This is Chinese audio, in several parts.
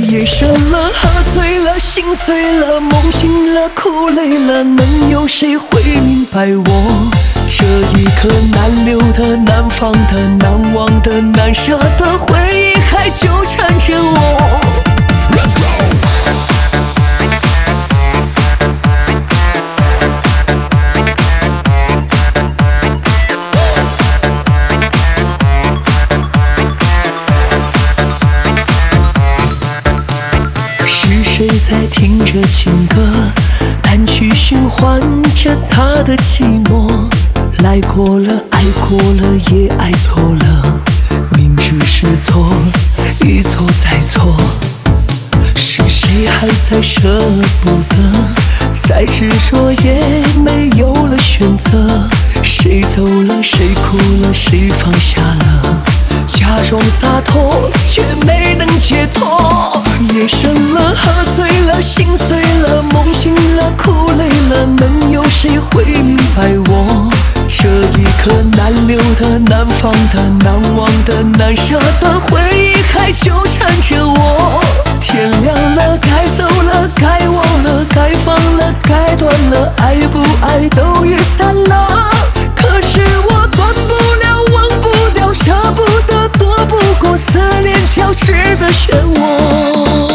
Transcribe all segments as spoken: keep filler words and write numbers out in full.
夜深了，喝醉了，心碎了，梦醒了，哭累了，能有谁会明白我？这一刻难留的、难放的、难忘的、难舍的回忆还纠缠着我。Let's go！ 是谁在听着情歌，单曲循环着他的寂寞？来过了，爱过了，也爱错了，明知是错，一错再错。是谁还在舍不得，再执着也没有了选择？谁走了，谁哭了，谁放下了？假装洒脱，却没能解脱。夜深了，喝醉了，心碎了，梦醒了，哭累了，能有谁会明白我？这一刻难留的、难放的、难忘的、难舍的回忆还纠缠着我。天亮了，该走了，该忘了，该放了，该断了，爱不爱都越散了。可是我断不了，忘不掉，舍不得，躲不过思念交织的漩涡。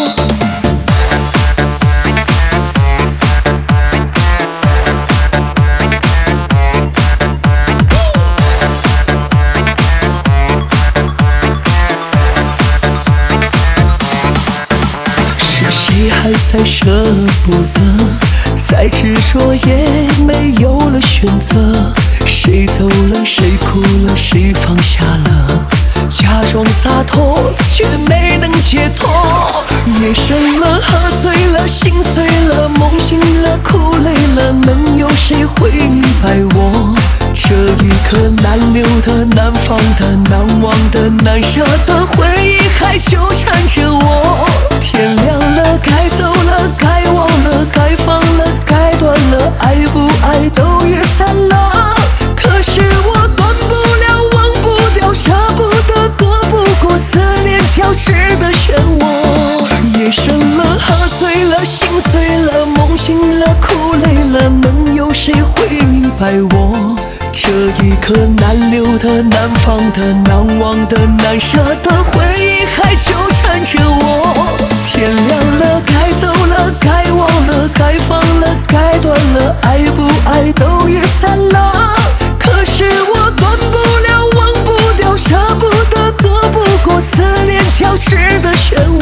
谁还在舍不得，再执着也没有了选择？谁走了，谁哭了，谁放下了？假装洒脱，却没能解脱。夜深了，喝醉了，心碎了，梦醒了，哭累了，能有谁会明白我？这一刻难留的、难放的、难忘的、难舍的回忆还纠缠着我。天亮了，该走了，该忘了，该放了，该断了，爱不爱都越散了。可是我断不了，忘不掉，舍不得，躲不过思念交织的漩涡。夜深了，喝醉了，心碎了，梦醒了，哭累了，能有谁会明白我？这一刻难留的、难放的、难忘的、难舍的回忆还纠缠着我。天亮了，该走了，该忘了，该放了，该断了，爱不爱都越散了。可是我断不了，忘不掉，舍不得，躲不过思念交织的漩涡。